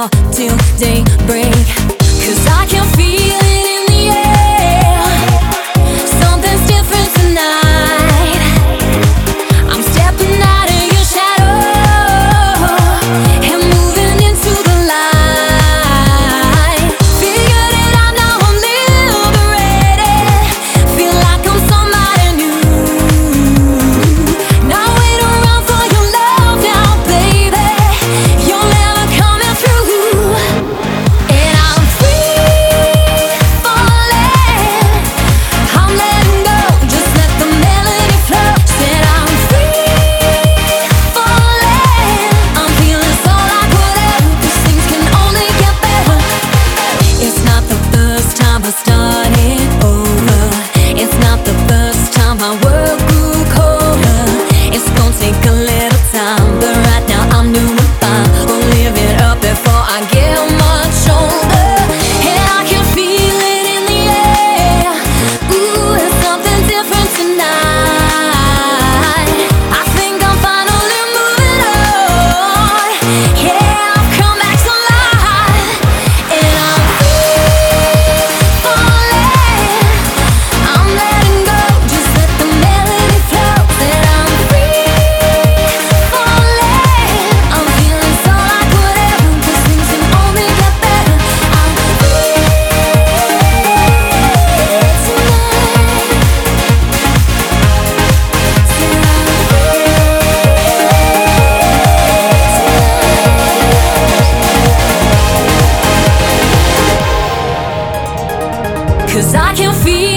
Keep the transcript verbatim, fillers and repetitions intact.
fall till daybreak. Cause I can feel it in the air. Something's different tonight. I'm stepping out of your shadow and moving into the light. Figured it out, now I'm liberated. Feel like I'm somebody new. Now wait around for your love now, baby. You're never coming through. And I'm free falling. I'm letting go, just let the melody flow. Said I'm free falling. I'm feeling so like whatever, 'cause things can only get better. It's not the first time I started over. It's not the first time my world grew colder. It's gonna take a little time, but right now I'm doing fine. We'll live it up before I get much older. And I can feel it in the air. Ooh, there's something different tonight. I think I'm finally moving on. Yeah, I've come back to life. And I'm free falling. I'm letting go, just let the melody flow. Said I'm free falling. I'm feeling so like whatever, 'cause things can only get better. I'm free tonight. 'Cause I can feel